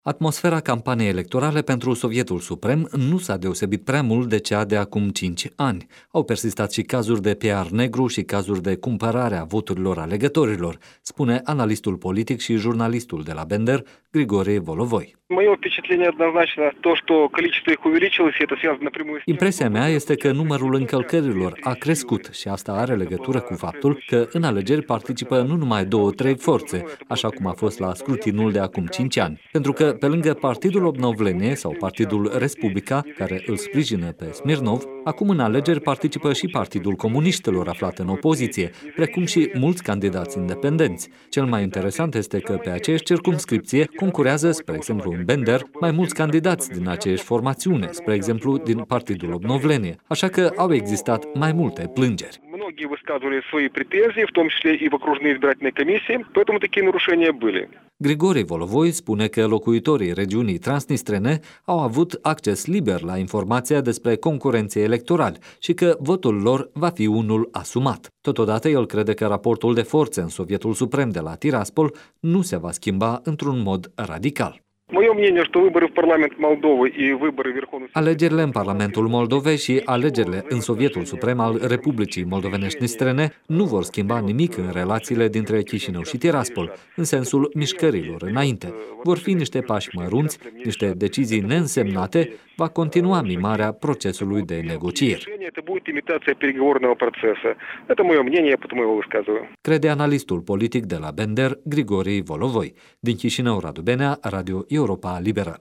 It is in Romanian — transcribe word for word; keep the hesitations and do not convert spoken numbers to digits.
Atmosfera campaniei electorale pentru Sovietul Suprem nu s-a deosebit prea mult de cea de acum cinci ani. Au persistat și cazuri de P R negru și cazuri de cumpărare a voturilor alegătorilor, spune analistul politic și jurnalistul de la Bender, Grigore Volovoi. Impresia mea este că numărul încălcărilor a crescut și asta are legătură cu faptul că în alegeri participă nu numai două, trei forțe, așa cum a fost la scrutinul de acum cinci ani. Pentru că pe lângă Partidul Obnovlenie sau Partidul Respublica, care îl sprijină pe Smirnov, acum în alegeri participă și Partidul Comuniștilor aflat în opoziție, precum și mulți candidați independenți. Cel mai interesant este că pe aceeași circumscripție concurează, spre exemplu în Bender, mai mulți candidați din aceeași formațiune, spre exemplu din Partidul Obnovlenie, așa că au existat mai multe plângeri. Многие высказывали свои претензии, в том числе и в окружной избирательной комиссии, поэтому такие нарушения были. Grigore Volovoi spune că locuitorii regiunii transnistrene au avut acces liber la informația despre concurenții electorali și că votul lor va fi unul asumat. Totodată, el crede că raportul de forțe în Sovietul Suprem de la Tiraspol nu se va schimba într-un mod radical. Alegerile în Parlamentul Moldovei și alegerile în Sovietul Suprem al Republicii Moldovenești-Nistrene nu vor schimba nimic în relațiile dintre Chișinău și Tiraspol, în sensul mișcărilor înainte. Vor fi niște pași mărunți, niște decizii neînsemnate, va continua mimarea procesului de negocieri. Crede analistul politic de la Bender, Grigore Volovoi. Din Chișinău, Radu Benea, Radio Europa Liberă.